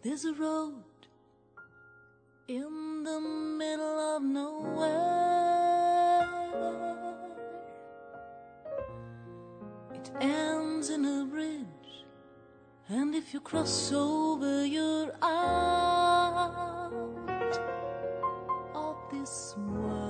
There's a road in the middle of nowhere. It ends in a bridge, and if you cross over, you're out of this world.